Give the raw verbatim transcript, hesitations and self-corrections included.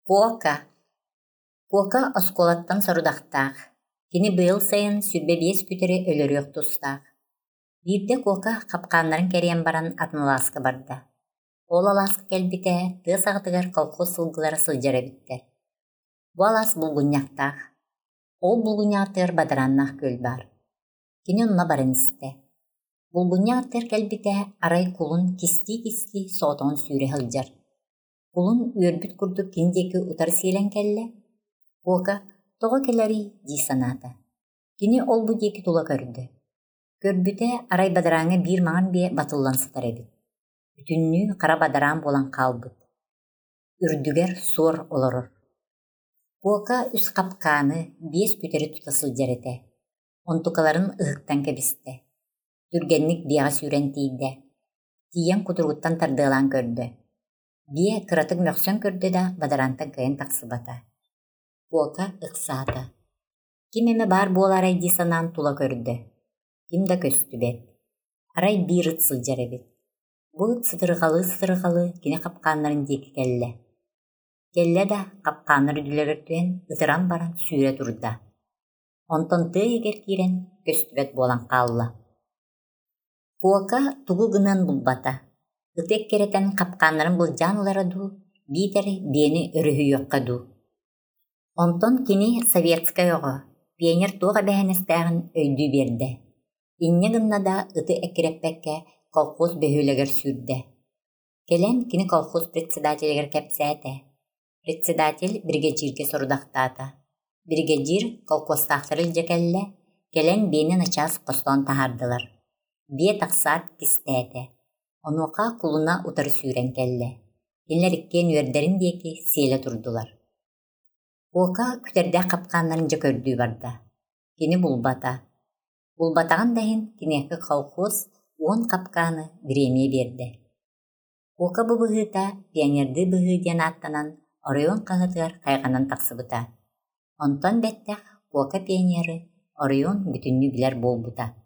Куока. Куока осколаттан сорудақтақ. Кини быйыл сайын сүрбе биес күтері өлөрүөк тустақ. Бирде Куока капкааннарын керен баран атнылааска барда. Ол алааска келбите тыас агытыгар колхоз сылгылары сылжара биттер. Бу алаас булгунняктақ. Ол булгунняктыр бадараннах көл бар. Кини онна барын исте. Булгунняктыр келбите арай кулун кисти-кисти соотон сүүрэ хылжар. Кулун үөрбүт курдук киндеки утар сиэлен келле. Куока тоҕо келери дии санаата. Кини ол бу диэки тула көрдө. Көрбүтэ арай бадарааҥҥа биир маҥан бие батыллан сытар эбит. Бүтүннүү хара бадараан буолан хаалбыт. Үрдүгэр суор олорор. Куока үс капкааны биэс күтери тута сылдьар этэ. Онтукаларын ыһыктан кэбисте. Түргэнник биэҕэ сүүрэн тиийдэ. Тиийэн кутуругуттан тардыалаан көрдө. Бие кыратык мөхсөн көрдө да бадараантан кыйын тахсыбата. Куока ыксаата. Ким эме баар буолаарай дии санаан тула көрдө. Ким да көстүбэт. Арай биир ыт сылдьар эбит. Бу ыт сытырҕалы-сытырҕалы кини капкааннарын диэки келле. Келле да капкааннар үдүлэгэр-түэн ытыран баран сүүрэ турда. Онтон тыа эгер киирэн көстүбэт буолан хаалла. Куока тугу гынан булбата. Ыты эккеретен капкааннарын былдьаан ылара дуу, биитэр биэни өрүһүйүөкка дуу. Онтон кини советскай оҕо, пионер туоҕа бэһэнэстээҕин өйдүү биэрдэ. Инньэ гыннада ыты эккиреппекке колхоз бөһүөлэгэр сүүрдэ. Келэн кини колхоз председателигэр кэпсээтэ. Председатель бригадирге сорудахтаата. Бригадир колхозтаахтар илдьэ келлэ, келэн биэни начас хостоон таһаардылар. Бие тахсаат кистээте. Онуоха кулуна утары сүүрэн келлэ. Кинилэр иккиэн үөрдэрин диэки сиэлэ турдулар. Куока күтэрдээх капкааннарын дьэ көрдүү барда. Кини булбата. Булбатаҕан дахин киниэххи колхоз уон капкааны бириэмиэ биэрдэ. Куока бу быһыыта пионердыы быһыы диэн ааттанан оройуон хаһыытыгар хайҕанан тахсыбыта. Онтон бэттэх Куока пионеры оройуон бүтүннүү билэр буолбута.